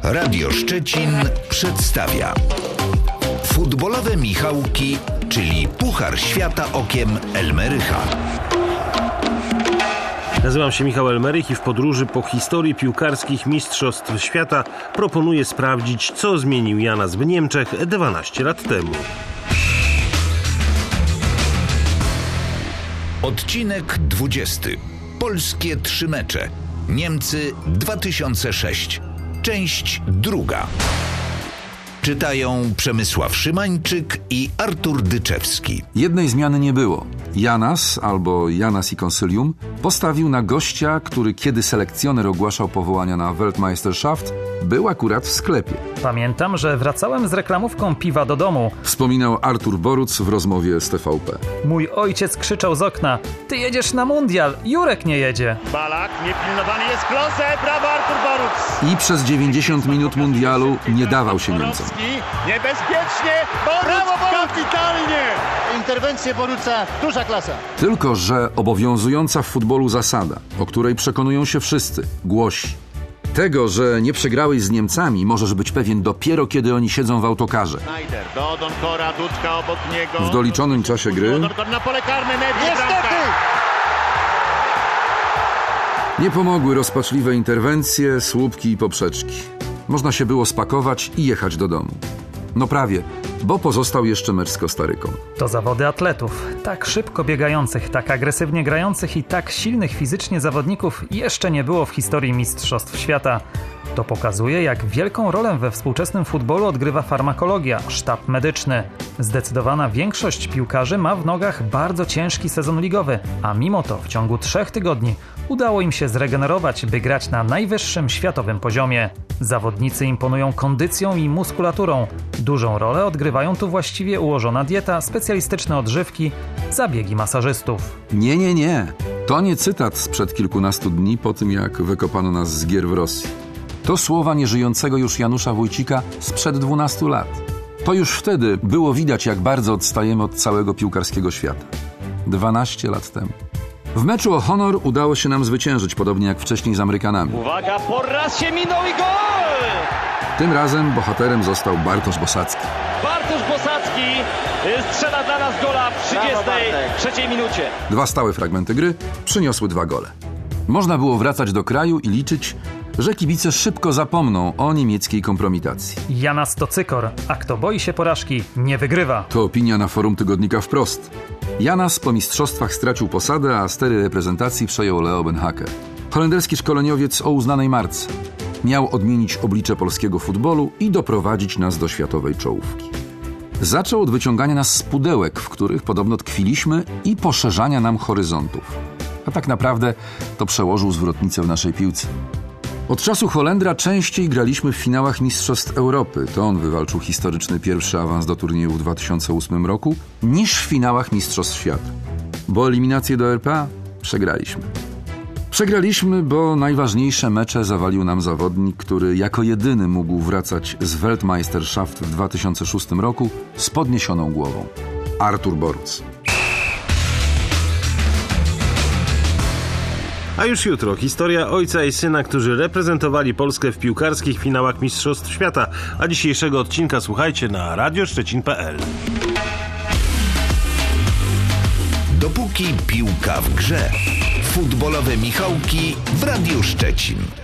Radio Szczecin przedstawia Futbolowe Michałki, czyli Puchar Świata okiem Elmerycha. Nazywam się Michał Elmerych i w podróży po historii piłkarskich mistrzostw świata proponuję sprawdzić, co zmienił Janas w Niemczech 12 lat temu. Odcinek 20. Polskie 3 mecze. Niemcy 2006. Część 2. Czytają Przemysław Szymańczyk i Artur Dyczewski. Jednej zmiany nie było. Janas, albo Janas i Konsylium, postawił na gościa, który kiedy selekcjoner ogłaszał powołania na Weltmeisterschaft, był akurat w sklepie. Pamiętam, że wracałem z reklamówką piwa do domu. Wspominał Artur Boruc w rozmowie z TVP. Mój ojciec krzyczał z okna: ty jedziesz na mundial, Jurek nie jedzie. Balak, niepilnowany jest Klose, brawo Artur Boruc. I przez 90 minut mundialu nie dawał się Niemcom. Niebezpiecznie, Boruc, kapitalnie. Interwencje Boruca, duża klasa. Tylko że obowiązująca w futbolu zasada, o której przekonują się wszyscy, głosi: tego, że nie przegrałeś z Niemcami, możesz być pewien dopiero, kiedy oni siedzą w autokarze. Schneider, do Donkora, Dudka obok niego. W doliczonym czasie gry Donkor na pole karne, niestety! nie pomogły rozpaczliwe interwencje, słupki i poprzeczki. Można się było spakować i jechać do domu. No prawie, bo pozostał jeszcze mecz z Kostaryką. To zawody atletów. Tak szybko biegających, tak agresywnie grających i tak silnych fizycznie zawodników jeszcze nie było w historii mistrzostw świata. To pokazuje, jak wielką rolę we współczesnym futbolu odgrywa farmakologia, sztab medyczny. Zdecydowana większość piłkarzy ma w nogach bardzo ciężki sezon ligowy, a mimo to w ciągu 3 tygodni udało im się zregenerować, by grać na najwyższym światowym poziomie. Zawodnicy imponują kondycją i muskulaturą. Dużą rolę odgrywają tu właściwie ułożona dieta, specjalistyczne odżywki, zabiegi masażystów. Nie. To nie cytat sprzed kilkunastu dni po tym, jak wykopano nas z gier w Rosji. To słowa nieżyjącego już Janusza Wójcika sprzed 12 lat. To już wtedy było widać, jak bardzo odstajemy od całego piłkarskiego świata. 12 lat temu. W meczu o honor udało się nam zwyciężyć, podobnie jak wcześniej z Amerykanami. Uwaga, po raz się minął i gol! Tym razem bohaterem został Bartosz Bosacki. Bartosz Bosacki strzela dla nas gola w 33 minucie. 2 stałe fragmenty gry przyniosły 2 gole. Można było wracać do kraju i liczyć, że kibice szybko zapomną o niemieckiej kompromitacji. Janas to cykor, a kto boi się porażki, nie wygrywa. To opinia na forum tygodnika Wprost. Janas po mistrzostwach stracił posadę, a stery reprezentacji przejął Leo Beenhakker. Holenderski szkoleniowiec o uznanej marce. Miał odmienić oblicze polskiego futbolu i doprowadzić nas do światowej czołówki. Zaczął od wyciągania nas z pudełek, w których podobno tkwiliśmy, i poszerzania nam horyzontów. A tak naprawdę to przełożył zwrotnicę w naszej piłce. Od czasu Holendra częściej graliśmy w finałach Mistrzostw Europy, to on wywalczył historyczny pierwszy awans do turnieju w 2008 roku, niż w finałach Mistrzostw Świata. Bo eliminację do RPA przegraliśmy. Przegraliśmy, bo najważniejsze mecze zawalił nam zawodnik, który jako jedyny mógł wracać z Weltmeisterschaft w 2006 roku z podniesioną głową. Artur Boruc. A już jutro historia ojca i syna, którzy reprezentowali Polskę w piłkarskich finałach Mistrzostw Świata. A dzisiejszego odcinka słuchajcie na radioszczecin.pl. Dopóki piłka w grze. Futbolowe Michałki w Radiu Szczecin.